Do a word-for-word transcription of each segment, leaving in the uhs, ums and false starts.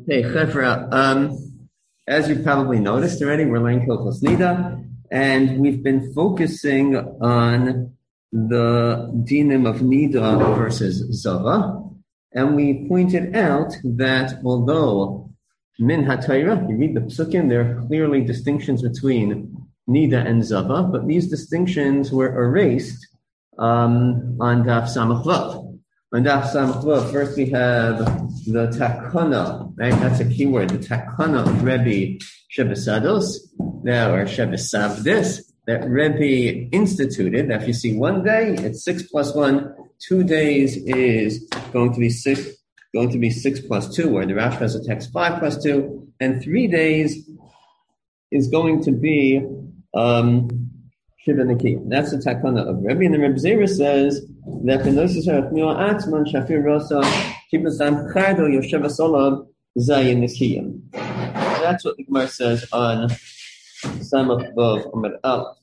Hey, Chevra, um, as you probably noticed already, we're learning Hilchos Nida, and we've been focusing on the dinim of Nida versus Zava, and we pointed out that although Min HaTorah, you read the Psukim, there are clearly distinctions between Nida and Zava, but these distinctions were erased um, on Daf Samach Vav. On Daf Samach Vav, first we have the takana, right? That's a key word. The takana of Rebbe Shebesados, or Shebesavdis, that Rebbe instituted. That if you see one day, it's six plus one. Two days is going to be six, going to be six plus two, where the Rashi has a text five plus two, and three days is going to be um, Shiva Naki. That's the takana of Rebbe. And the Rebbe Zera says that the Nosis Harachmio Atzman Shafir Rosa Kibasam Chardo Yosheva Solam Zayin Nikiyim. That's what the Gemara says on Samach Vav Amud Aleph.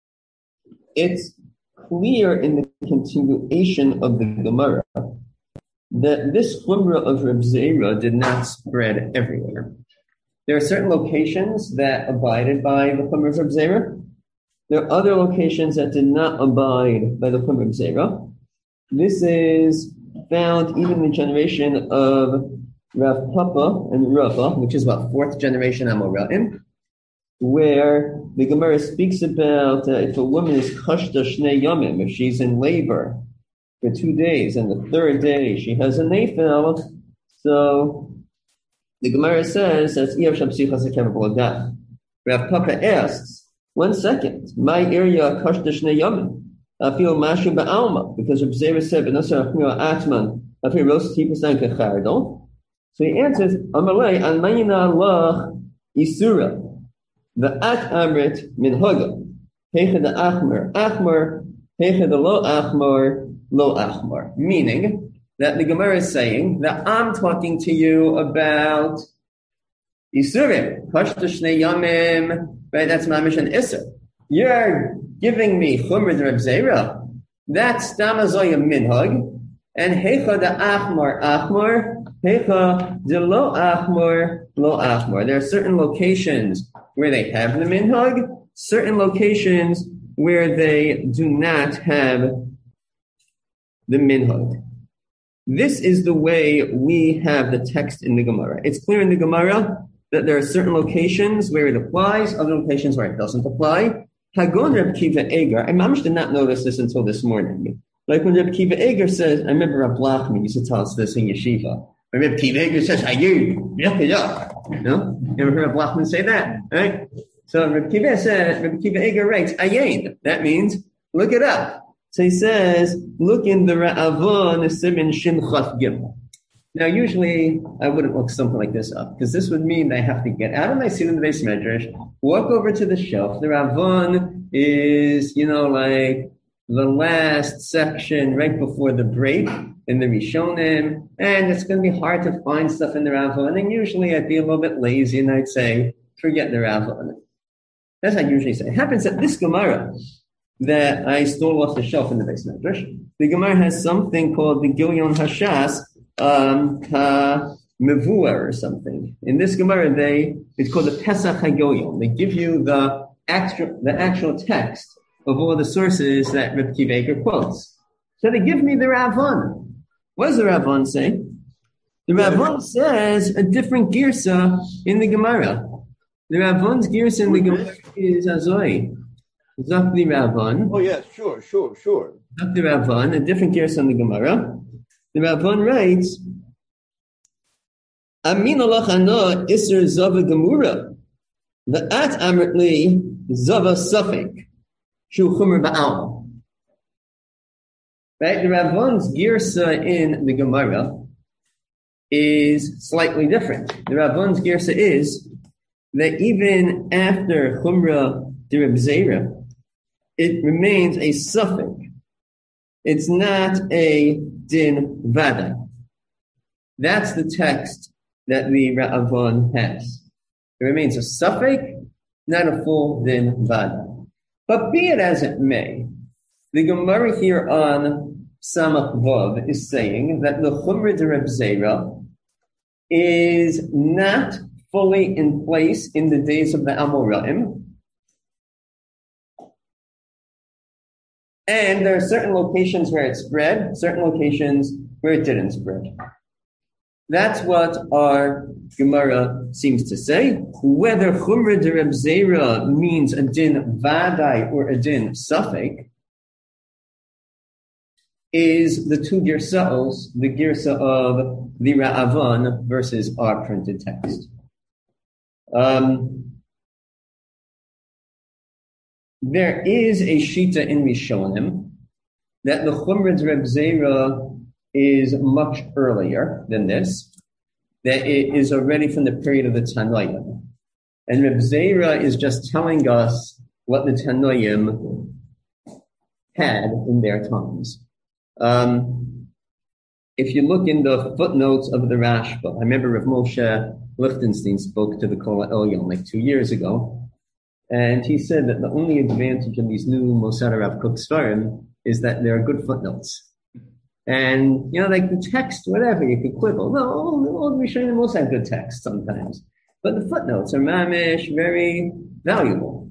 It's clear in the continuation of the Gemara that this chumrah of Reb Zera did not spread everywhere. There are certain locations that abided by the chumrah of Reb Zera. There are other locations that did not abide by the chumrah of Zera. This is found even in the generation of Rav Papa and Rava, which is about fourth generation Amoraim, where the Gemara speaks about uh, if a woman is kashta shnei yamim, if she's in labor for two days and the third day she has a nefel, so the Gemara says that's Iav Shabsichas Akevah. Rav Papa asks, one second, my area kashta shnei yamim. I feel mashu ba'alma, because Reb Zera said, "B'nasar achmir atman." I feel roast tipasan kechardon. So he answers, "Amalei almayina lach isura, the at amrit min haga, hecha the achmer achmer, hecha the lo achmer lo achmer." Meaning that the Gemara is saying that I'm talking to you about isurim, kashta shnei yamim, right? That's mamish and iser. You're giving me chumrah de Reb Zera. That's damazoya minhag. And hecha de achmar achmar, hecha de lo achmar lo achmar. There are certain locations where they have the minhag, certain locations where they do not have the minhag. This is the way we have the text in the Gemara. It's clear in the Gemara that there are certain locations where it applies, other locations where it doesn't apply. Hagon Reb Kiva Eger, I mamish did not notice this until this morning. Like when Reb Kiva Eger says, I remember Reb Lachman used to tell us this in Yeshiva. When Reb Kiva Eger says, Hayu, Yachidach. No? You ever heard Reb Lachman say that? Right? So Reb Kiva says, Reb Kiva Eger writes, Ayin. That means, look it up. So he says, look in the Ra'avon Simin Shin Chaf Gimel. Now, usually, I wouldn't look something like this up, because this would mean I have to get out of my seat in the base medrash, walk over to the shelf. The Ravon is, you know, like the last section right before the break in the Rishonim, and it's going to be hard to find stuff in the Ravon. And usually, I'd be a little bit lazy, and I'd say, forget the Ravon. That's what I usually say. It happens that this Gemara that I stole off the shelf in the base medrash, the Gemara has something called the Gilyon Hashas, Um, uh, Mevua or something. In this Gemara, they it's called the Pesach HaGoyim. They give you the actual the actual text of all the sources that Reb Kiva Eger quotes. So they give me the Ravon. What does the Ravon say? The Ravon says a different girsa in the Gemara. The Ravon's girsa in the Gemara is Azoi. Zakli Ravon. Oh yes, sure, sure, sure. Zakli Ravon, a different girsa in the Gemara. The Ravon writes, Amin Allah Chana Isser Zava Gemura, the at Amritli Zava Sufik, Shu Chumer Ba'al. Right? The Ravon's girsa in the Gemara is slightly different. The Ravon's girsa is that even after Chumra de Reb Zera, it remains a Sufik. It's not a din vada. That's the text that the Ra'avon has. It remains a suffix, not a full din vada. But be it as it may, the Gemara here on Samach Vav is saying that the Chumra de Reb Zera is not fully in place in the days of the Amoraim. And there are certain locations where it spread, certain locations where it didn't spread. That's what our Gemara seems to say. Whether Chumra de Reb Zera means a din vadai or a din safek is the two girsa'os, the girsa of the Ra'avan versus our printed text. Um, there is a shita in Rishonim that the Chumra de Reb Zera is much earlier than this, that it is already from the period of the Tanoim. And Reb Zera is just telling us what the Tanoim had in their times. Um, if you look in the footnotes of the Rashba, I remember Rav Moshe Lichtenstein spoke to the Kol Elyon like two years ago, and he said that the only advantage of these new Mosad Rav Kook Svarim is that there are good footnotes. And, you know, like the text, whatever, you could quibble. No, all the Rishonim also have good text sometimes. But the footnotes are mamish, very valuable.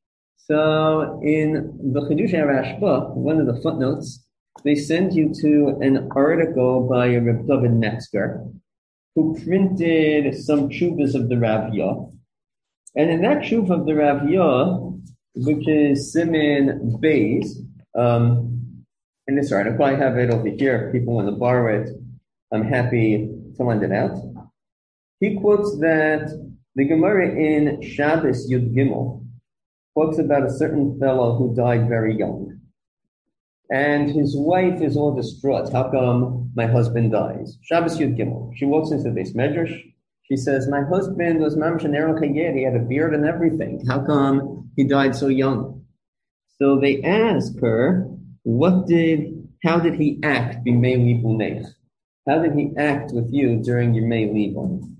So in the Chidush HaRashba, one of the footnotes, they send you to an article by Reb David Metzger, who printed some tshuvas of the Rav Yah. And in that tshuva of the Rav Yah, which is Siman Beis, um, in this article, I have it over here. If people want to borrow it, I'm happy to lend it out. He quotes that the Gemara in Shabbos Yud Gimel quotes about a certain fellow who died very young. And his wife is all distraught. How come my husband dies? Shabbos Yud Gimel. She walks into this medrash. She says, my husband was mamash an erel chayer. He had a beard and everything. How come he died so young? So they ask her, what did, how did he act b'mei libunech? How did he act with you during Yemei Libun?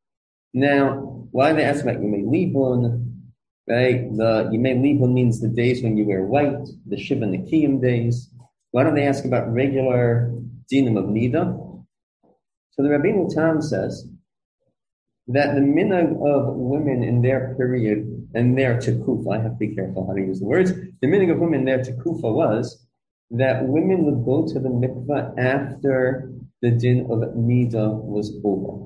Now, why do they ask about Yemei Libun? Right? The Yemei Libun means the days when you wear white, the Shiva Nekiyim days. Why don't they ask about regular dinim of Nida? So the Rabbeinu Tam says that the minhag of women in their period and their tekufa, I have to be careful how to use the words, the minhag of women in their tekufa was that women would go to the mikvah after the din of Nida was over.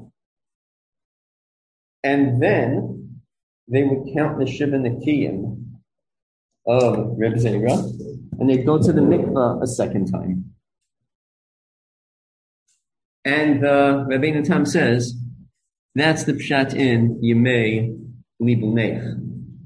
And then they would count the Shiva Nekiyim of Reb Zera, and they'd go to the mikvah a second time. And uh, Rabbeinu Tam says, that's the pshat in Yemei Libunech.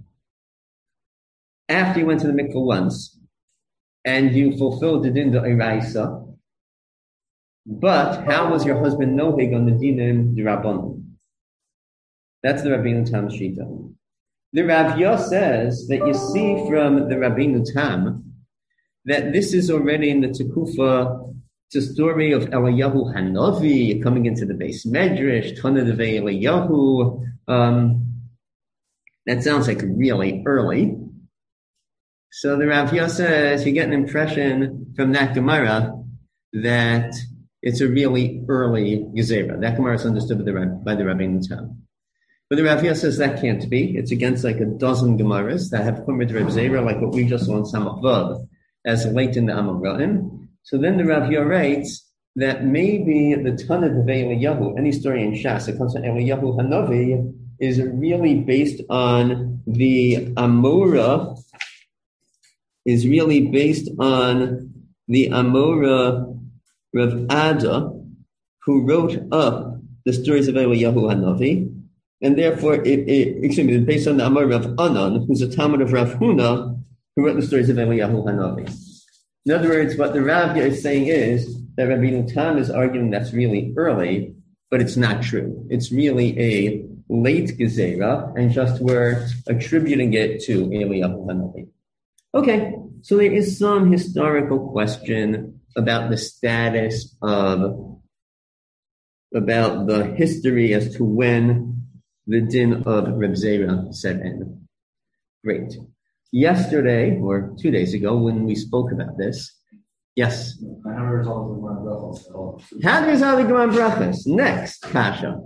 After you went to the mikvah once, and you fulfilled the din d'oraisa, but how was your husband nohig on the dinim d'rabbanan? That's the Rabbeinu Tam shita. The Rav Yah says that you see from the Rabbeinu Tam that this is already in the Tekufa, it's a story of Eliyahu Hanavi coming into the base medrash, Tana Devei Eliyahu. Um, that sounds like really early. So the Rav Yah says you get an impression from that Gemara that it's a really early Gezerah. That Gemara is understood by the, by the Rabbeinu Tam. But the Rav Yah says that can't be. It's against like a dozen Gemaras that have Chumra de Reb Zera, like what we just saw in Samach Vav, as late in the Amoraim. So then the Rav Yah writes that maybe the Tana Devei Eliyahu, any story in Shas that comes from Eliyahu Hanavi, is really based on the Amora, is really based on the Amora Rav Ada, who wrote up the stories of Eliyahu Hanavi, and therefore it, it excuse me, it's based on the Amora Rav Anan, who's a Talmud of Rav Huna, who wrote the stories of Eliyahu Hanavi. In other words, what the Rav is saying is that Rabbeinu Tam is arguing that's really early, but it's not true. It's really a late Gezerah, and just we're attributing it to Eliyahu Hanavi. Okay, so there is some historical question about the status of, about the history as to when the din of Reb Zera set in. Great. Yesterday, or two days ago, when we spoke about this, yes? How does all the Gemara Brachos? Next, Kasha.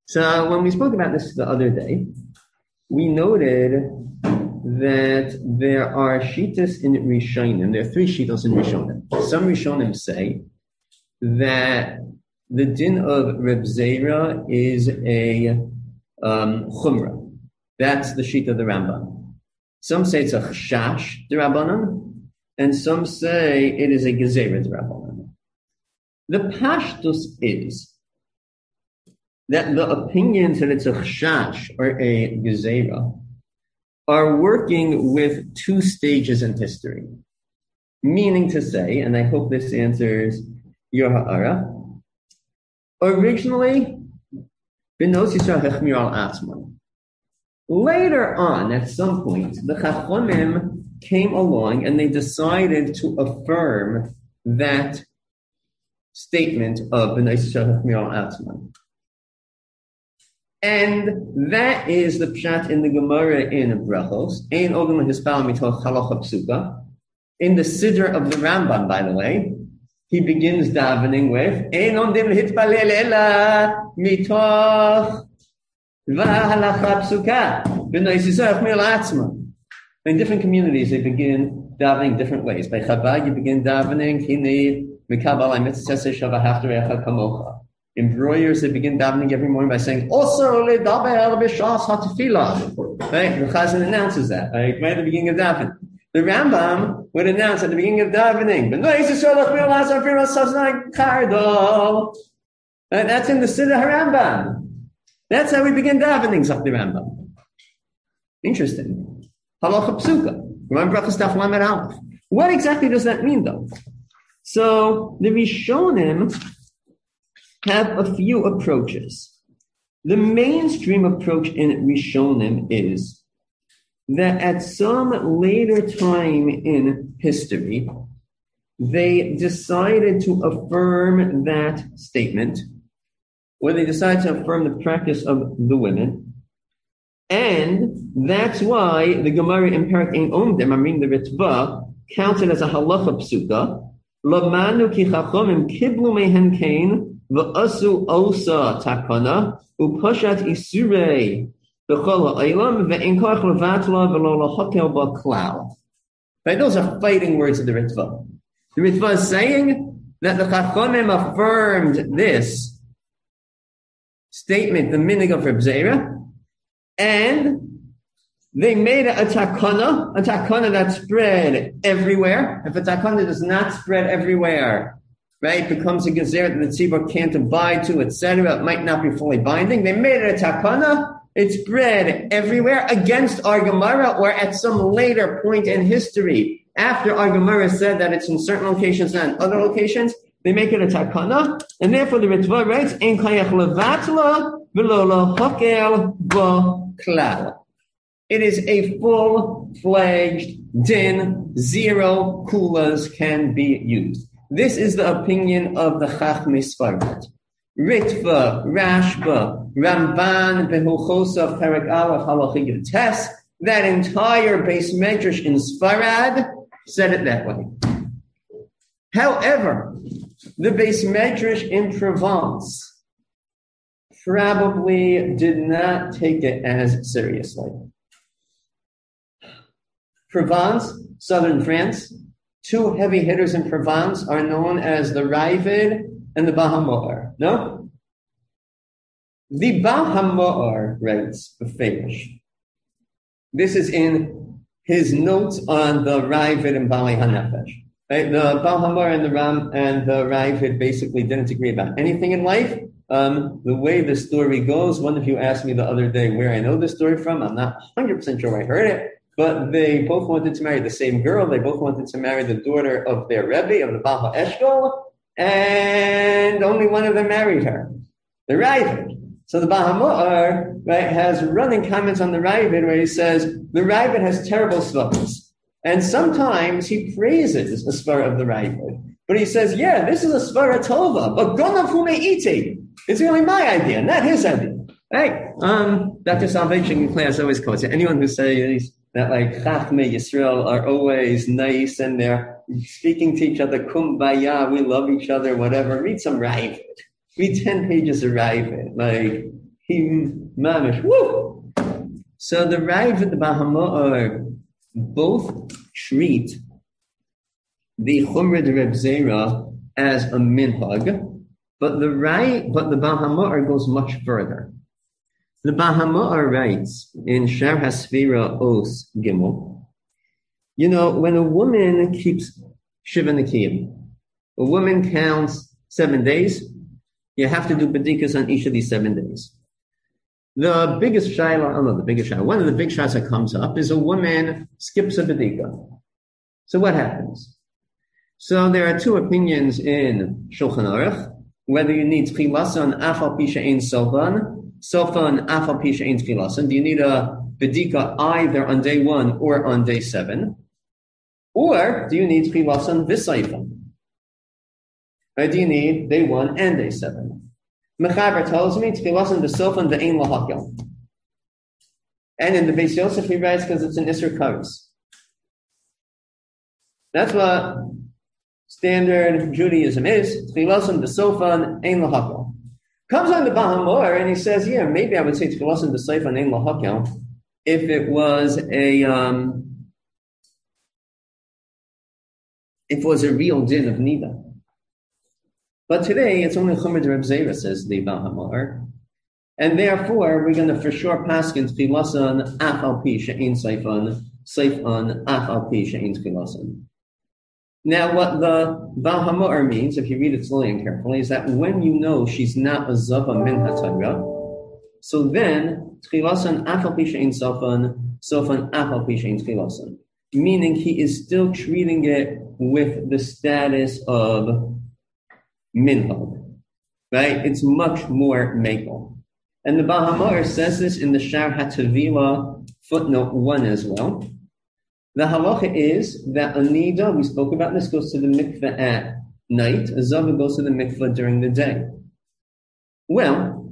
So when we spoke about this the other day, we noted that there are shitas in Rishonim. There are three shitas in Rishonim. Some Rishonim say that the din of Reb Zera is a um, chumrah. That's the shita of the Rambam. Some say it's a chashash d'Rabbanan, and some say it is a gezerah d'Rabbanan. The pashtus is that the opinions that it's a chashash or a gezerah are working with two stages in history. Meaning to say, and I hope this answers your ha'ara, originally, B'nos Yisrael hechmir al atzman. Later on, at some point, the Chachomim came along and they decided to affirm that statement of B'nos Yisrael hechmir al atzman. And that is the pshat in the Gemara in Brachos, Ein Ogen L'Hispal Mitoch Halacha Psuka. In the Siddur of the Rambam, by the way, he begins davening with Ein Omdim L'Hitpalel Ela Mitoch V'Halacha Psuka B'nai Yisrael Chmir L'Atzma. In different communities, they begin davening different ways. By Chabad, you begin davening Hini Mikabal HaMitzvah Shavahafta Recha Kamocha. Embroiders, they begin davening every morning by saying, also ledaber b'shas hatefillah. Right? The Chazan announces that, right? Right at the beginning of davening. The Rambam would announce at the beginning of davening, right? That's in the Siddur HaRambam. That's how we begin davening, Zach the Rambam. Interesting. Halacha Psuka. Remember Brachos Daf Lamed Aleph. What exactly does that mean, though? So, the Rishonim have a few approaches. The mainstream approach in Rishonim is that at some later time in history, they decided to affirm that statement, or they decided to affirm the practice of the women, and that's why the Gemara in Perek Ein Omdim, I mean the Ritva, counted as a halacha psuka, Lamanu ki chachomim kiblu mehen kain, V'asu osa takana upashat isurei b'chol ha'olam ve'in koach levatla v'lo lahokel b'klal. Right, those are fighting words of the Ritva. The Ritva is saying that the Chachomim affirmed this statement, the minig of Reb Zera, and they made a takana, a takana that spread everywhere. If a takana does not spread everywhere, right, becomes a gezerah that the tzibur can't abide to, et cetera. It might not be fully binding. They made it a takana. It's spread everywhere against our Gemara, or at some later point in history, after our Gemara said that it's in certain locations and in other locations, they make it a takana, and therefore the Ritva writes, "Ein kayach levatla v'lo lahokel b'klal." It is a full-fledged din. Zero kulas can be used. This is the opinion of the Chachmei Sfarad. Ritva, Rashba, Ramban, Behuchosa, Perek Aleph, Halacha Tes, that entire base medrash in Sfarad said it that way. However, the base medrash in Provence probably did not take it as seriously. Provence, southern France, two heavy hitters in Provence are known as the Ravid and the Bahamor. No? The Bahamor writes Beferish. This is in his notes on the Ravid and Bali Hanefesh. Right? The Bahamor and the Ram and the Ravid basically didn't agree about anything in life. Um, the way the story goes, one of you asked me the other day where I know the story from. I'm not one hundred percent sure I heard it. But they both wanted to marry the same girl. They both wanted to marry the daughter of their Rebbe, of the Baal HaEshkol, and only one of them married her, the Ravid. So the Bahamor, right, has running comments on the Ravid where he says, the Ravid has terrible svaras. And sometimes he praises the svara of the Ravid. But he says, yeah, this is a svara tova, but gonav hu me'iti. It's really my idea, not his idea. Right? Um, Doctor Salvation in class always quotes it. Anyone who says that like Chachmei Yisrael are always nice and they're speaking to each other, kumbaya, we love each other, whatever. Read some Ravid. Read ten pages of Ravid. Like, He mamish. Woo! So the Rav and the Bahama'ar both treat the Chumrah de Reb Zera as a minhag, but the Rai, but the Bahama'ar goes much further. The Bahama'ar writes in Shar HaSfira Os Gimel, you know, when a woman keeps Shiva Nikiyim, a woman counts seven days, you have to do bedikas on each of these seven days. The biggest shayla, oh no, the biggest shayla, one of the big shaylas that comes up is a woman skips a bedika. So what happens? So there are two opinions in Shulchan Aruch, whether you need tchilasan afal pisha ein sofan, sofan afal pisha ein tchilasan. Do you need a bedika either on day one or on day seven? Or do you need tchilasan v'saifan? Or do you need day one and day seven? Mechaber tells me tchilasan v'sofan v'ein lahakel. And in the Beis Yosef he writes because it's an Isser Karos. That's what standard Judaism is. Tchilasan v'sofan ein lahakel. Comes on the Bahamor and he says, yeah, maybe I would say tchilasan v'sofan ein lahakel if it was a um, if it was a real din of nida. But today, it's only Chumrah de Reb Zera, says the Bahamar. And therefore, we're going to for sure pass in tchilasan af al pi she'ein seifan, seifan af al pi she'ein tchilasan. Now, what the Bahamar means, if you read it slowly and carefully, is that when you know she's not a zava min haTorah, so then, tchilasan af al pi she'ein sofan, sofan af al pi she'ein tchilasan. Meaning he is still treating it with the status of minhag, right? It's much more makel. And the Bahamar says this in the Shar HaTavila footnote one as well. The halacha is that a nida, we spoke about this, goes to the mikveh at night. A zava goes to the mikveh during the day. Well,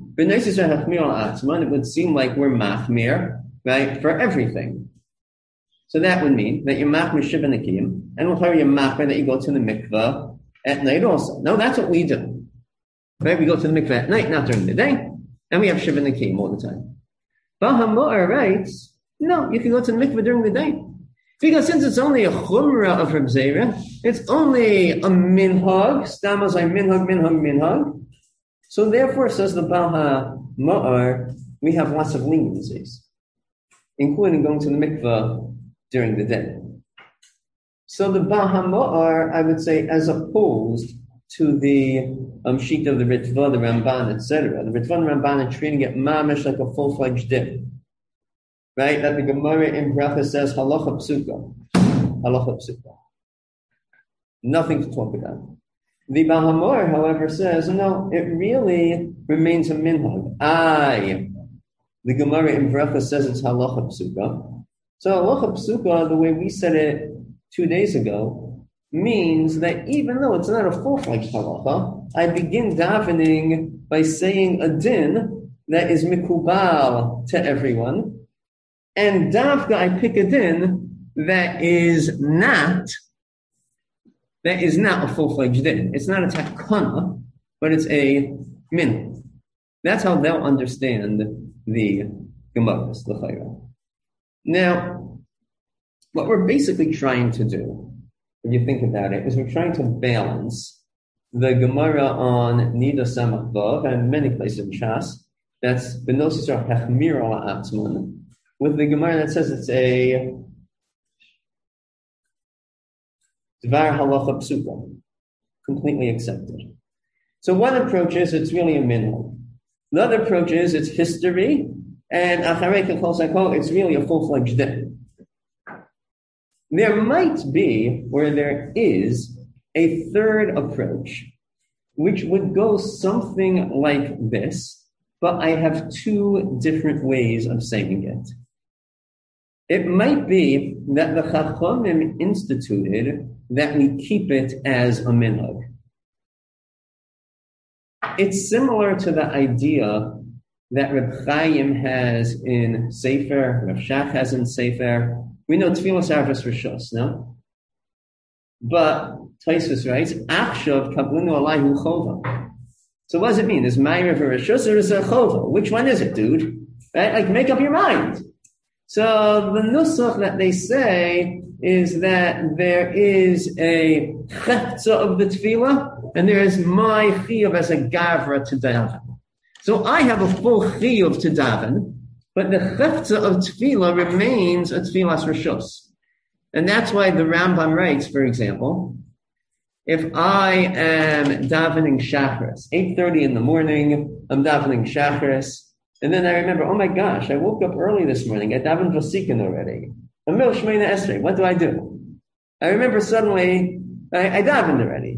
it would seem like we're machmir, right, for everything. So that would mean that you're machmir shiva nikiyim, and we'll tell you machmir that you go to the mikveh at night also. No, that's what we do. Right? We go to the mikveh at night, not during the day, and we have shiva nikiyim all the time. Bahamor writes, no, you can go to the mikveh during the day. Because since it's only a chumrah of Reb Zera, it's only a minhag, stamos like minhag, minhag, minhag. So therefore, says the Bahamor, we have lots of leniencies, including going to the mikveh during the day. So the Bahamor, I would say, as opposed to the um, sheet of the Ritva, the Ramban, et cetera. The Ritva and Ramban are treating it mamish like a full-fledged din. Right? That the Gemara in Bracha says, halacha psuka. Halacha psuka. Nothing to talk about. The Bahamor, however, says, no, it really remains a minhag. Aye. The Gemara in Bracha says it's halacha psuka. So halacha psuka, the way we said it two days ago, means that even though it's not a full-fledged halacha, I begin davening by saying a din that is mikubal to everyone, and davka I pick a din that is not that is not a full-fledged din. It's not a takana, but it's a min. That's how they'll understand the Gemaras, the Chayra. Now, what we're basically trying to do, if you think about it, is we're trying to balance the Gemara on Nida Samach Vav and many places in Shas, that's Benosis or Hechmir ala Atzman, with the Gemara that says it's a Dvar Halacha Psuka, completely accepted. So one approach is it's really a minhag. The other approach is it's history, and Acharei Kechol Sakol, it's really a full-fledged din. There might be, or there is, a third approach, which would go something like this, but I have two different ways of saying it. It might be that the Chachamim instituted that we keep it as a minhag. It's similar to the idea that Reb Chaim has in Sefer, Reb Shach has in Sefer. We know Tfilas Arvas Rishos, no? But Tosfos writes, Achshav kablinu alayhu chova. So what does it mean? Is Ma'ariv a Rishus or is it a Chova? Which one is it, dude? Right? Like, make up your mind. So the nusach that they say is that there is a chefza of the tefillah, and there is my chiyuv as a gavra to daven. So I have a full chiyuv to daven, but the chefza of tefillah remains a tefillas rishus. And that's why the Rambam writes, for example, if I am davening shacharis, eight thirty in the morning, I'm davening shacharis, and then I remember, oh my gosh, I woke up early this morning, I davened vasikin already. Amil Shmeina Esrei, what do I do? I remember suddenly, I, I davened already.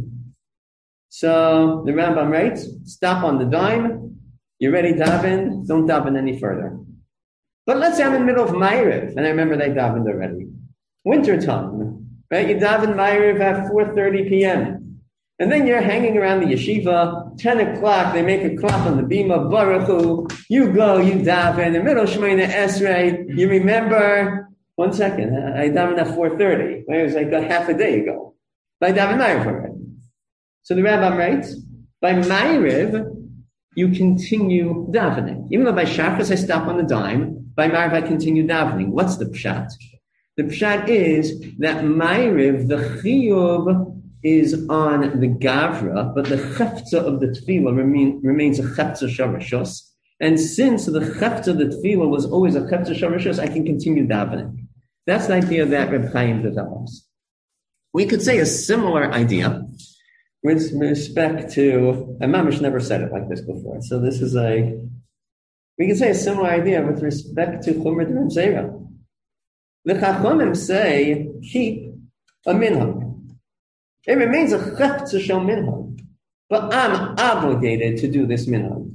So the Rambam writes, stop on the dime, you're ready to daven, don't daven any further. But let's say I'm in the middle of Ma'ariv, and I remember they davened already. Winter time, right? You daven Ma'ariv at four thirty p.m. And then you're hanging around the yeshiva, ten o'clock, they make a clap on the bima, Baruch Hu, you go, you daven, in the middle of Shemona Esrei, you remember, one second, I davened at four thirty, it was like a half a day ago. But I davened Ma'ariv already. So the Rambam writes, by Ma'ariv, you continue davening. Even though by Shacharis I stop on the dime, by Ma'ariv I continue davening. What's the pshat? The pshat is that Ma'ariv, the chiyuv, is on the gavra, but the chefza of the tefillah remain, remains a chefza sharashos. And since the chefza of the tefillah was always a chefza sharashos, I can continue davening. That's the idea that Reb Chaim develops. We could say a similar idea with respect to, and Mamish never said it like this before, so this is a, we could say a similar idea with respect to Chumrah Reb Zera. The Chachamim say, keep a minhag. It remains a chefza shel minhag, but I'm obligated to do this minhag.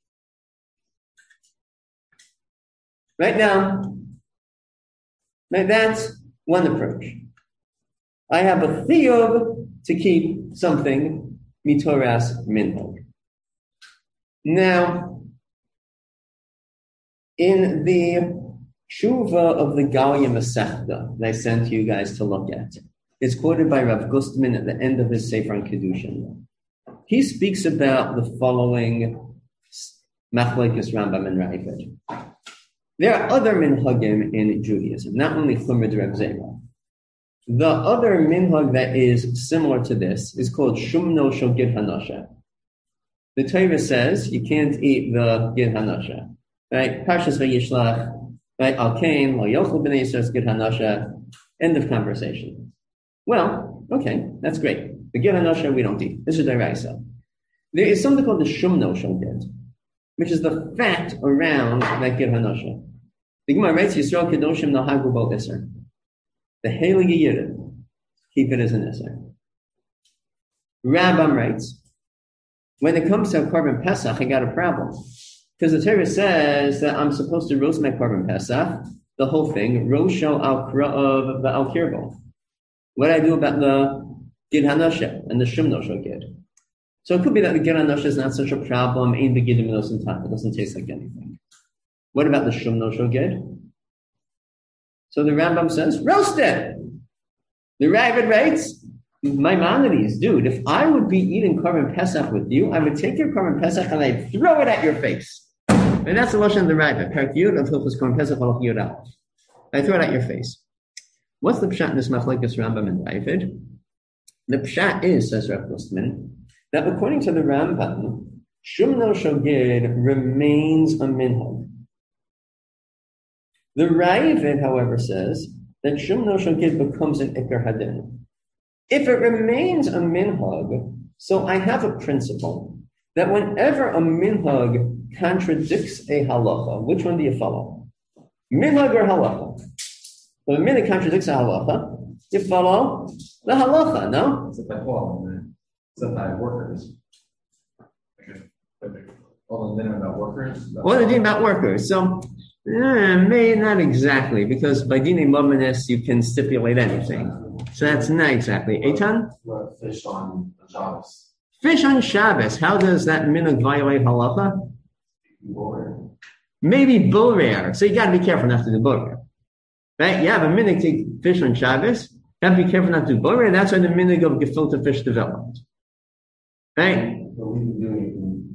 Right now, right, that's one approach. I have a chiyuv to keep something mitoras minhag. Now, in the Tshuva of the Galia Masechta that I sent you guys to look at, it's quoted by Rav Gustman at the end of his Sefer on Kedushin. He speaks about the following machlekes Rambam and Ravid. There are other minhagim in Judaism, not only Chumrah Reb Zera. The other minhag that is similar to this is called Shumno Shel Gid Hanasha. The Torah says you can't eat the Gid Hanasha. Right? Parshas Vayishlach. Right? Al Kain, Lo Yochel B'nei Yisrael Gid Hanasha. End of conversation. Well, okay, that's great. The Gid Hanasha we don't eat. This is the Raisa. There is something called the Shumno Shel Gid, which is the fat around that Gid Hanasha. The Gemara writes, Yisrael Kedoshim Nahagu Bo Iser. The Heilige Yidden keep it as an Iser. Rambam writes, when it comes to a Korban Pesach, I got a problem. Because the Torah says that I'm supposed to roast my Korban Pesach, the whole thing, Rosho al Kra'av Al Kirbo. What do I do about the Gid Hanasha and the Shumno Shel Gid? So it could be that the Gid Hanasha is not such a problem, ain't the Gid Minos Tach, it doesn't taste like anything. What about the Shumno Shel Gid? So the Rambam says, roast it! The Ravid writes, Maimonides, dude, if I would be eating Korban Pesach with you, I would take your Korban Pesach and I'd throw it at your face. And that's the Lashon of the Ravid. Parak Yud of Hilchos Korban Pesach Halach Yud Aleph. I throw it at your face. What's the pshat in this machlekes Rambam and Ravid? The pshat is, says Rav Gustman, that according to the Rambam, Shumno Shel Gid remains a minhag. The Ravid, however, says that Shumno Shel Gid becomes an Ikar Hadin. If it remains a minhag, so I have a principle that whenever a minhag contradicts a halacha, which one do you follow? Minhag or halacha? When a minhag contradicts a halacha, you follow the halacha, no? Except by well, except by workers. All the din about workers. What the din about workers? So, eh, may not exactly, because by dinei mamanis you can stipulate anything. So that's not exactly. Eitan? Fish on Shabbos. Fish on Shabbos. How does that minhag violate halacha? Bull Maybe bull rare. So you got to be careful not to do bull rare. Right? You have a minhag to eat fish on Shabbos. You have to be careful not to do bull rare. That's why the minhag of gefilte fish developed. Right? But we've been doing it in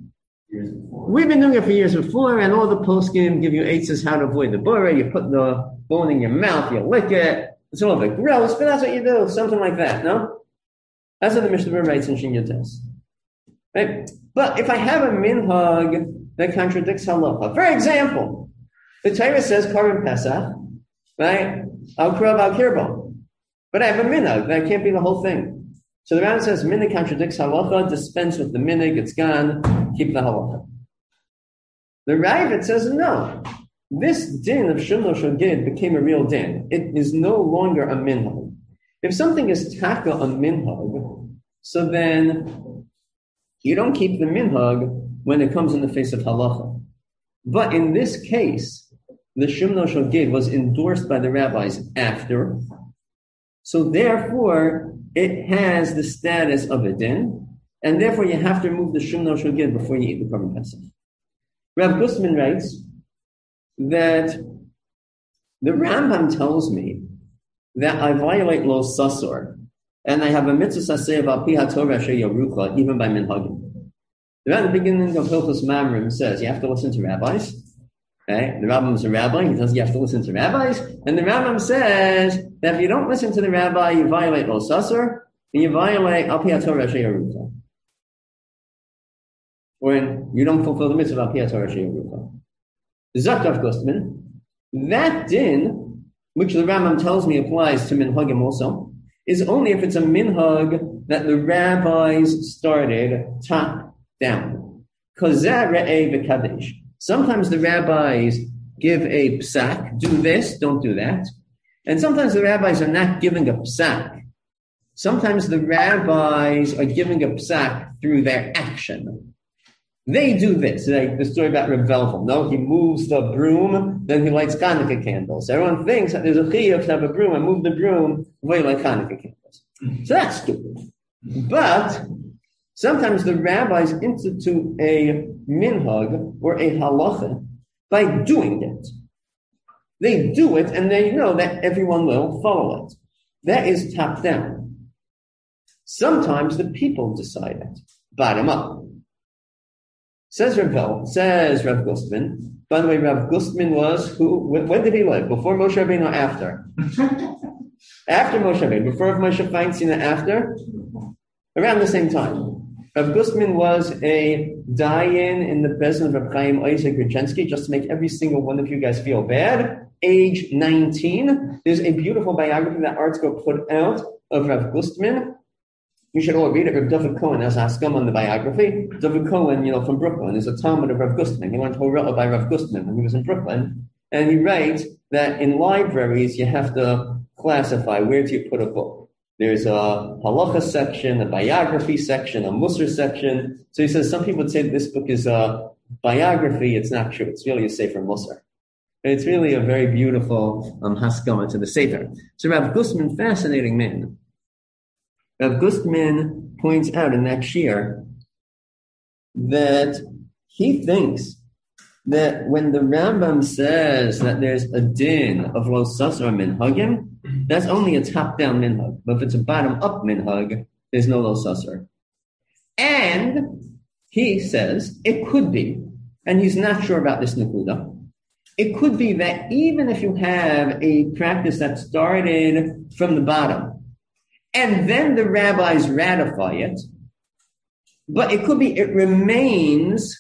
we've been doing it for years before, and all the poskim give you eitzes how to avoid the bora. You put the bone in your mouth, you lick it. It's a little bit gross, but that's what you do. Something like that, no? That's what the Mishnah writes in Shin Yotes. Right? But if I have a minhag that contradicts halacha, for example, the Torah says Korban Pesach, right? Al Krav Al Kirbo. But I have a minhag, that can't be the whole thing. So the Rambam says minhag contradicts halacha, dispense with the minhag, it's gone, keep the halacha. The Ravid says no. This din of Shulno Shogid became a real din. It is no longer a minhag. If something is taka a minhag, so then you don't keep the minhag when it comes in the face of halacha. But in this case, the Shulno Shogid was endorsed by the rabbis after. So therefore, it has the status of a din, and therefore you have to remove the Shulno Shogid before you eat the Korban Pesach. Rav Gustman writes that the Rambam tells me that I violate lo sasor, and I have a mitzvah saseh of al pi haTorah sheyarucha, even by minhagim. The Rambam at the beginning of Hilchos Mamrim says you have to listen to rabbis. Okay? The Rambam is a rabbi, he tells you have to listen to rabbis, and the Rambam says that if you don't listen to the rabbi, you violate lo sasor, and you violate al pi haTorah sheyarucha. When you don't fulfill the mitzvah of al pi haTorah sheyarucha. Zakav Gustman, that din, which the Rambam tells me applies to minhagim also, is only if it's a minhag that the rabbis started top down. Sometimes the rabbis give a psak, do this, don't do that. And sometimes the rabbis are not giving a psak. Sometimes the rabbis are giving a psak through their action. They do this, like the story about Reb Velvel. No, he moves the broom, then he lights Hanukkah candles. Everyone thinks that there's a chiyuv to have a broom and move the broom way like Hanukkah candles. So that's stupid. But sometimes the rabbis institute a minhag or a halacha by doing it. They do it and they know that everyone will follow it. That is top down. Sometimes the people decide it, bottom up. Says Rav Vel, says Rav Gustman. By the way, Rav Gustman was who? When did he live? Before Moshe Rabbeinu or after? After Moshe Rabbeinu. Before Moshe Feinstein, after? Around the same time. Rav Gustman was a dayan in the Bezin of Rav Chaim Isaac Grodzinski, just to make every single one of you guys feel bad. Age nineteen. There's a beautiful biography that ArtScroll put out of Rav Gustman. You should all read it. Rav David Cohen has Haskam on the biography. David Cohen, you know, from Brooklyn, is a Talmud of Rav Gustman. He learned Torah by Rav Gustman when he was in Brooklyn. And he writes that in libraries, you have to classify where do you put a book. There's a halacha section, a biography section, a musar section. So he says some people would say that this book is a biography. It's not true. It's really a sefer musar. And it's really a very beautiful um, haskama to the sefer. So Rav Gustman, fascinating man. Rav Gustman points out in that shir that he thinks that when the Rambam says that there's a din of lo sasor minhagim, that's only a top-down minhag. But if it's a bottom-up minhag, there's no lo sasor. And he says it could be, and he's not sure about this nakuda, it could be that even if you have a practice that started from the bottom, and then the rabbis ratify it, but it could be it remains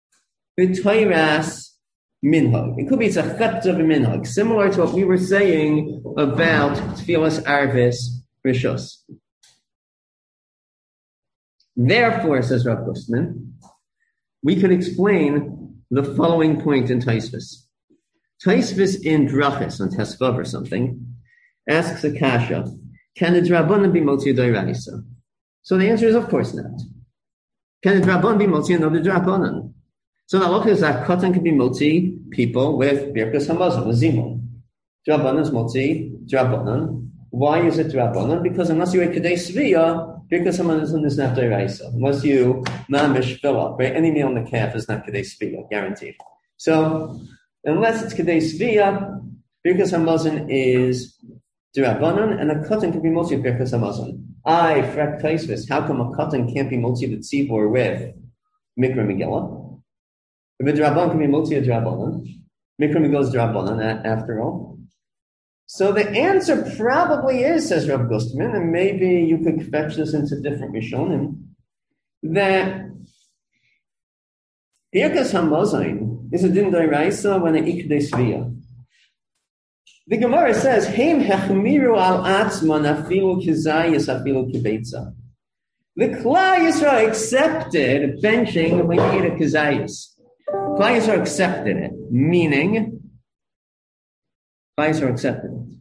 b'toiras minhag. It could be it's a chetz of a minhag, similar to what we were saying about tfilas arvis rishus. Therefore, says Rav Gustman, we could explain the following point in Taisvis. Taisvis in Drachis on Tesvav or something asks a kasha. Can the drabanan be motzi d'oraisa? So the answer is, of course not. Can the drabanan be motzi another drabanan? So the halacha is that katan can be motzi people with birkas hamazon, a zimun. Drabanan is motzi drabanan. Why is it drabanan? Because unless you eat kedei svia, birkas hamazon is not d'oraisa. Unless you mamish fill up, right? Any meal on the calf is not kedei svia, guaranteed. So unless it's kedei svia, birkas hamazon is D'Rabbanan, and a katan can be motzi with birkas hamazon. I, frak taisvis, how come a katan can't be motzi the tzibur with mikra megillah? If a drabanan can be multi a drabanan, mikra goes drabanan after all. So the answer probably is, says Rav Gustman, and maybe you could fetch this into different Rishonim, that Birkas Hamazon is a din d'oraisa when an ikdei sviyah. The Gemara says, "Heim hechmiru al atzman afilu kizayis afilu kibeitza." The Klal Yisrael accepted benching when you eat a kizayis. Klal Yisrael accepted it, meaning Klal Yisrael accepted it.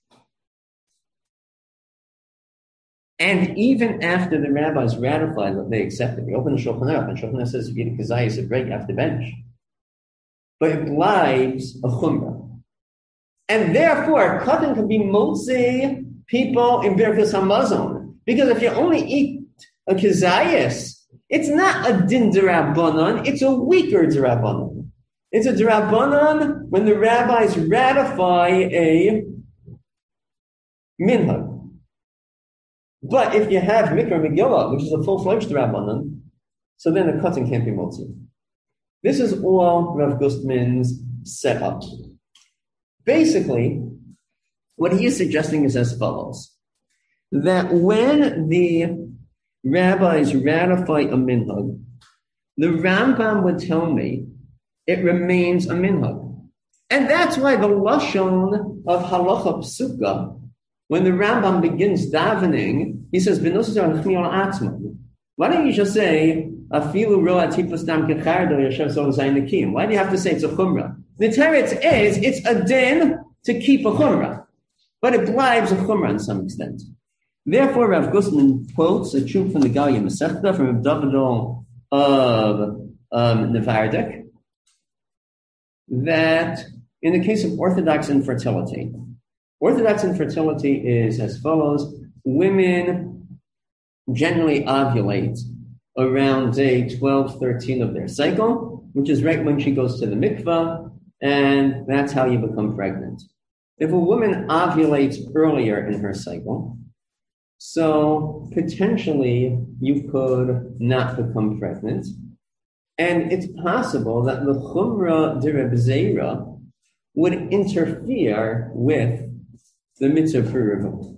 And even after the rabbis ratified that they accepted, they open the Shulchan Aruch, and Shulchan Aruch says if you eat a kizayis, a break, you have to bench. But it lives a chumrah. And therefore, katan can be motzi people in Birkas Hamazon. Because if you only eat a kizayis, it's not a din d'Rabbanan, it's a weaker d'Rabbanan. It's a d'Rabbanan when the rabbis ratify a minhag. But if you have Mikra Megillah, which is a full-fledged d'Rabbanan, so then the katan can't be motzi. This is all Rav Gustman's setup. Basically, what he is suggesting is as follows: that when the rabbis ratify a minhag, the Rambam would tell me it remains a minhag. And that's why the lashon of halacha psuka, when the Rambam begins davening, he says, why don't you just say, afilu roa tipus dam kechardo yashav sol zayin. Why do you have to say it's a chumrah? The teretz is, it's a din to keep a chumrah, but it lives a chumrah to some extent. Therefore, Rav Gustman quotes a chuk from the Galia Masechta from Rav Davidol of um, Nevardik, that in the case of Orthodox infertility, Orthodox infertility is as follows: women generally ovulate around day twelve, thirteen of their cycle, which is right when she goes to the mikvah, and that's how you become pregnant. If a woman ovulates earlier in her cycle, so potentially you could not become pregnant, and it's possible that the chumrah de Reb Zera would interfere with the mitzvah purivut.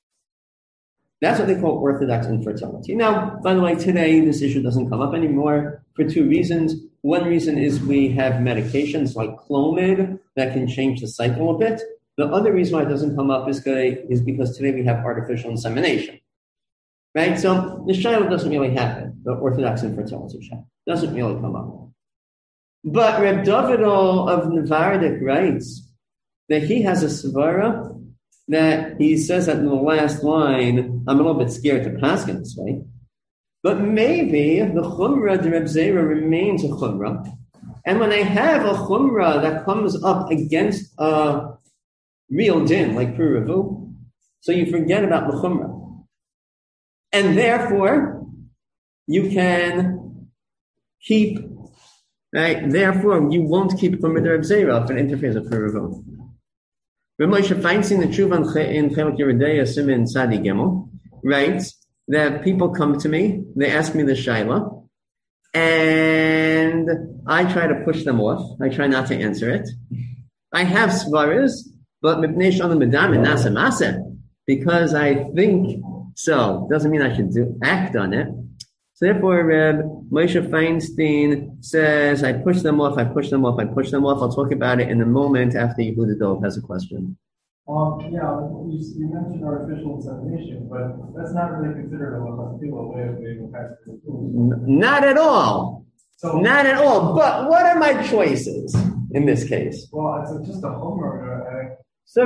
That's what they call Orthodox infertility. Now, by the way, today this issue doesn't come up anymore for two reasons. One reason is we have medications like Clomid that can change the cycle a bit. The other reason why it doesn't come up is, is because today we have artificial insemination. Right? So the shayla doesn't really happen. The Orthodox infertility shayla doesn't really come up. But Reb Davidol of Nevardik writes that he has a svara that he says that in the last line, I'm a little bit scared to paskin this way, but maybe the chumrah de Reb Zera remains a chumrah, and when I have a chumrah that comes up against a real din, like puravu, so you forget about the chumrah, and therefore you can keep, right, therefore you won't keep chumrah de Reb Zera if it interferes with puravu. Ramosha Feinstein, the Tshuva in Chelik Yeridei Simin Sadi Gimel, writes that people come to me, they ask me the shayla, and I try to push them off. I try not to answer it. I have svaras, but mipnei shalom medam and nasa maseh, because I think so. Doesn't mean I should do act on it. So therefore, Reb Moshe Feinstein says, I push them off, I push them off, I push them off. I'll talk about it in a moment after Yehuda Dov has a question. Um, yeah, you, you mentioned artificial insemination, but that's not really considered a, a way of being a food. Not at all. So, not at all. But what are my choices in this case? Well, it's just a homework. Uh, so,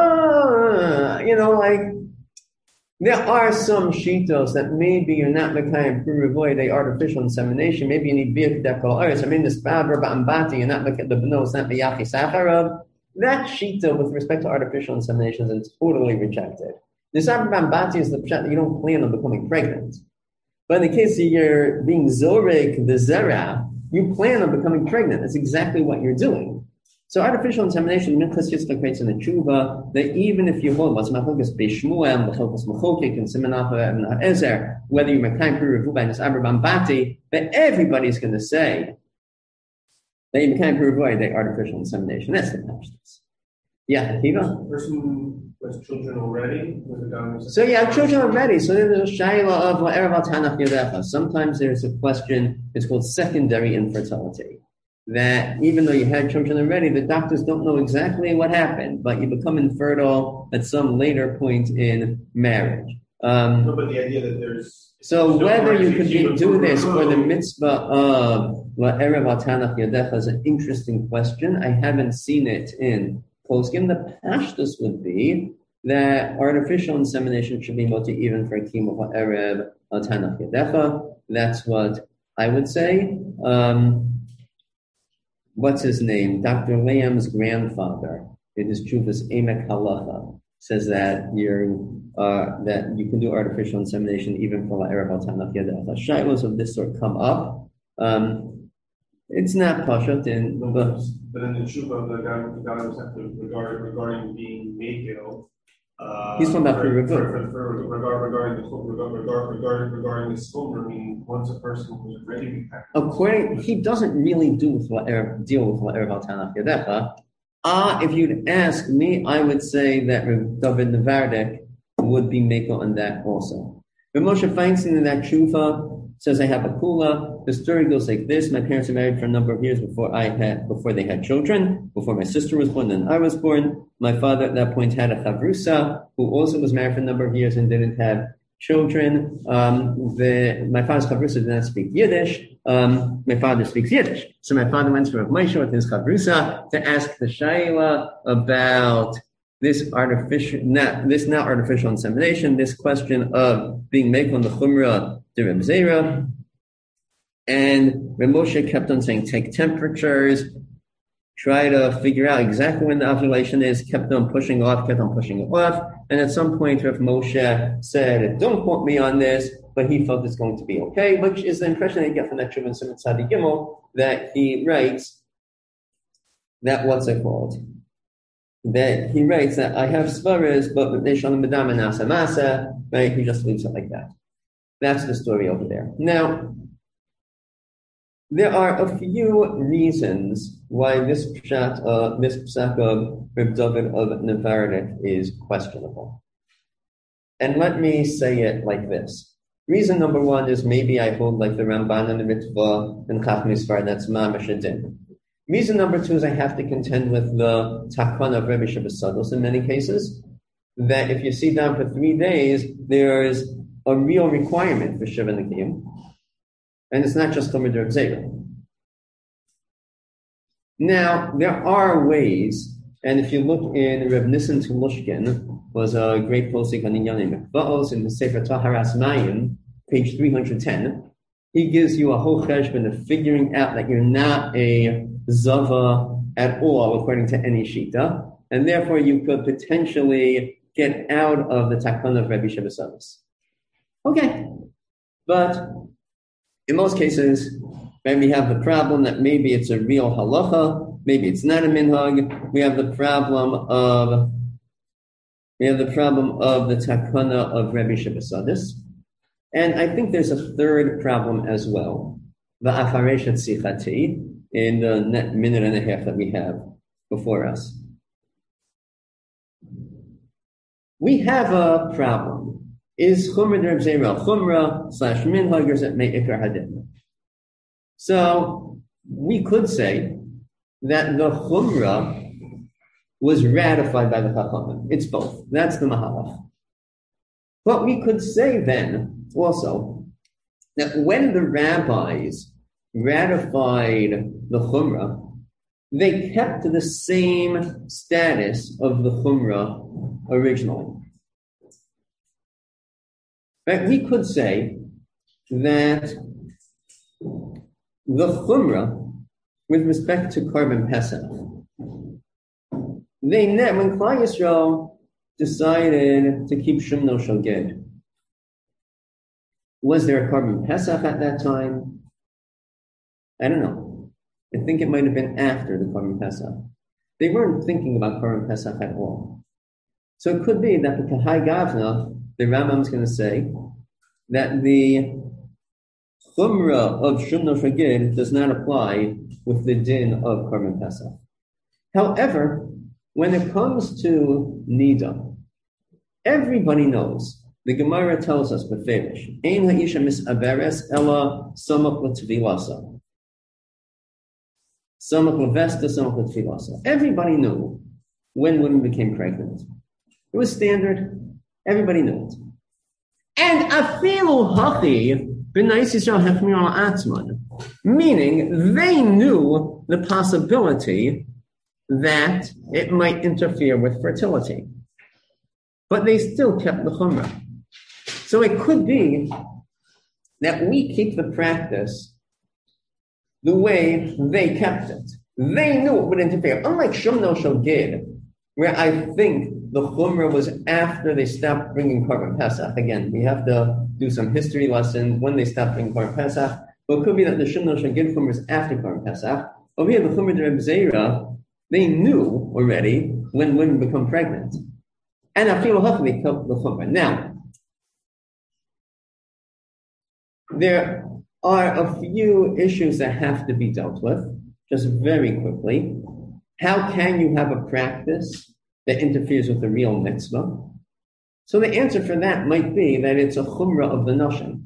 you know, like, there are some shitos that maybe you're not mekayim purivoid a artificial insemination. Maybe you need bir dekol eretz. I mean, this ba'aber ba'ambati, you're not mekayim the benos, not meyachi sacharov. That shita with respect to artificial insemination is totally rejected. The ba'aber ba'ambati is the pshat that you don't plan on becoming pregnant. But in the case of you're being zorek the zera, you plan on becoming pregnant. That's exactly what you're doing. So artificial insemination, Minchas Yitzchak creates in the tshuva that even if you hold what's machlokas beishmuel, machlokas machokik, and simanach and ha'ezer, whether you're mekayim purivu by this aber bambati, that everybody's going to say They can't avoid the artificial insemination. That's the pashtus. Yeah, Kiva? Person with children already, with the government. So yeah, children already. So there's a shayla of erev al tanach yadecha. Sometimes there's a question, it's called secondary infertility. That even though you had children already, the doctors don't know exactly what happened, but you become infertile at some later point in marriage. Um, no, but the idea that there's so no whether you could be, do this for for the mitzvah of erev al tanach yadecha is an interesting question. I haven't seen it in poskim. The pashtus would be that artificial insemination should be moti even for chemo erev al tanach yadecha. That's what I would say. Um, What's his name? Doctor Liam's grandfather, in his Chuvas Emek Halacha, says that you're uh, that you can do artificial insemination even for erev al tanach yadecha. Shilos of this sort come up. Um, it's not pashat in, no, but, but in the Chuva, the guy, the guy was regarding regarding being makil. Uh, he's from Doctor regarding, Revut. regarding the regarding regarding regarding the school. I mean, once a person was already according, he doesn't really do with erev, deal with erev al tanach yadecha. Ah, uh, if you'd ask me, I would say that David Nevardik would be makel on that also. But Moshe Feinstein in that tshuva says I have a kula. The story goes like this: my parents were married for a number of years before I had, before they had children. Before my sister was born, and I was born. My father at that point had a chavrusa who also was married for a number of years and didn't have children. Um, the, my father's chavrusa did not speak Yiddish. Um, my father speaks Yiddish. So my father went to Rav Moshe with his chavrusa to ask the shayla about this artificial, not, this now artificial insemination, this question of being made on the chumrah de Reb Zera. And Rav Moshe kept on saying, take temperatures, try to figure out exactly when the ovulation is, kept on pushing off, kept on pushing it off. And at some point, Rav Moshe said, don't quote me on this, but he felt it's going to be okay, which is the impression that you get from that Shuvah Simon Tzadi Gimel, that he writes, that what's it called? That he writes that I have svaras, but they shalom b'dam and nasa masa, right? He just leaves it like that. That's the story over there. Now, there are a few reasons why this pshat, uh, this psak of Reb David of Nevardik is questionable. And let me say it like this. Reason number one is maybe I hold like the Ramban and the Mitzvah and Chaf Misfar, that's Mamash Adin. Reason number two is I have to contend with the takana of Rebbe Shabbasados in many cases, that if you sit down for three days, there is a real requirement for Shiva Nikiyim. And it's not just Chomer Reb Zera. Now, there are ways, and if you look in Reb Nissen Tulushkin, was a great posting on Inyanim Mikva'os in the Sefer Taharas Mayim, page three hundred ten. He gives you a whole cheshbon of figuring out that you're not a zava at all, according to any shita, and therefore you could potentially get out of the takana of Rebbe Shabbasados. Okay, but in most cases, right, we have the problem that maybe it's a real halacha, maybe it's not a minhag. We have the problem of we have the problem of the takana of Rebbe Shabbasados. And I think there's a third problem as well, the afareshet sichati, in the net minute and a half that we have before us. We have a problem. Is chumrah Reb Zera chumrah slash minhag, or is it me'ikar hadin? So we could say that the chumrah was ratified by the chachamim. It's both. That's the mahalach. But we could say then also that when the rabbis ratified the chumrah, they kept the same status of the chumrah originally. Right? We could say that the chumrah, with respect to Korban Pesach, they ne- when Klal Yisrael decided to keep Shemno Shogeg, was there a Korban Pesach at that time? I don't know. I think it might have been after the Korban Pesach. They weren't thinking about Korban Pesach at all. So it could be that the Kahai Gavna, the Rambam's going to say that the Chumrah of Shumno Shagid does not apply with the din of Korban Pesach. However, when it comes to Nida, everybody knows. The Gemara tells us, Beferish, Ein ha'isha mis'aberes ela samach l'tvilasa. Samach l'vesta, samach l'tvilasa. Everybody knew when women became pregnant. It was standard. Everybody knew it. And afilu hachi b'nais Yisrael hechmir al atzman, meaning they knew the possibility that it might interfere with fertility. But they still kept the chumrah. So it could be that we keep the practice the way they kept it. They knew it would interfere. Unlike Shumno Shogid, where I think the chumrah was after they stopped bringing Korban Pesach. Again, we have to do some history lessons when they stopped bringing Korban Pesach. But it could be that the Shumno Shogid chumrah is after Korban Pesach. Over here, the chumrah de Reb Zera, they knew already when women become pregnant. And I feel hopefully they kept the chumrah. Now, there are a few issues that have to be dealt with, just very quickly. How can you have a practice that interferes with the real mitzvah? So the answer for that might be that it's a chumrah of the nashim.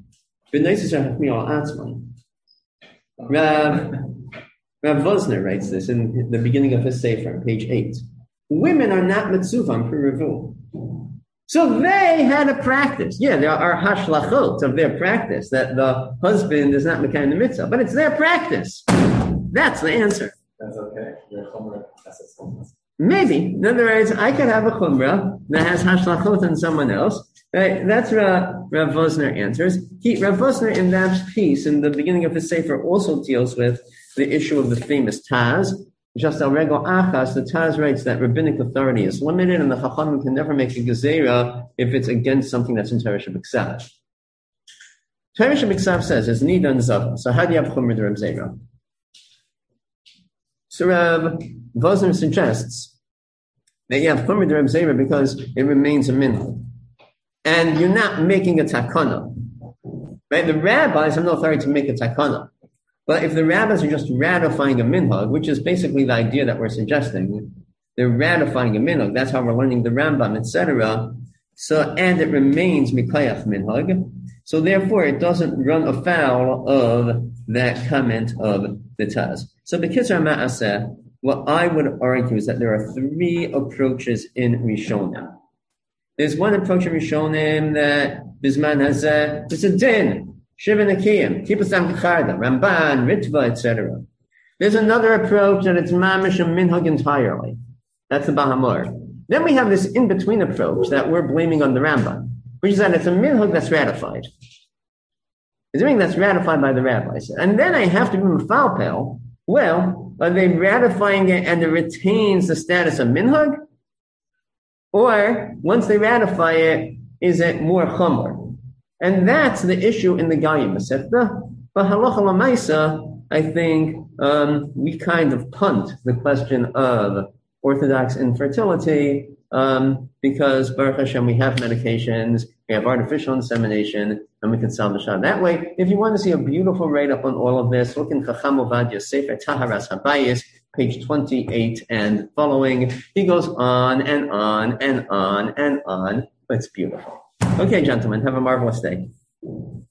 Rav, Rav Vosner writes this in the beginning of his sefer, page eight. Women are not mitzuvam pre-revu. So they had a practice. Yeah, there are hashlachot of their practice that the husband is not mekayim the mitzvah, but it's their practice. That's the answer. That's okay. Your chumrah has its chumrah. Maybe. In other words, I could have a chumrah that has hashlachot on someone else. Right? That's Rav, Rav Vosner answers. He, Rav Vosner, in that piece, in the beginning of his sefer, also deals with the issue of the famous Taz. Just al rego achas, the Taz writes that rabbinic authority is limited, and the Chachamim can never make a gezerah if it's against something that's in Teresh B'Ksav. Teresh B'Ksav says it's nida and zava. So how do you have chumrah de Reb Zera? So Rav Vosner suggests that you have chumrah de Reb Zera because it remains a minhag, and you're not making a takana. Right? The rabbis have no authority to make a takana. But if the rabbis are just ratifying a minhag, which is basically the idea that we're suggesting, they're ratifying a minhag. That's how we're learning the Rambam, et cetera. So, and it remains mikayach minhag. So therefore, it doesn't run afoul of that comment of the Taz. So the Kitzur Ma'aseh, what I would argue is that there are three approaches in Rishonim. There's one approach in Rishonim that Bisman Hazeh, it's a din. Shiva Nakiyim, Kippusam Kacharda, Ramban, Ritva, et cetera. There's another approach that it's mamish and minhag entirely. That's the Bahamor. Then we have this in-between approach that we're blaming on the Ramban, which is that it's a minhag that's ratified. It's something that's ratified by the rabbis. And then I have to be mefalpel. Well, are they ratifying it and it retains the status of minhag? Or, once they ratify it, is it more chamor? And that's the issue in the Galyim Masechta. But halacha l'maisa, I think um, we kind of punt the question of Orthodox infertility um, because Baruch Hashem, we have medications, we have artificial insemination, and we can solve the shah that way. If you want to see a beautiful write-up on all of this, look in Chacham Ovadia Sefer Taharas Habayis, page twenty-eight and following. He goes on and on and on and on. It's beautiful. Okay, gentlemen, have a marvelous day.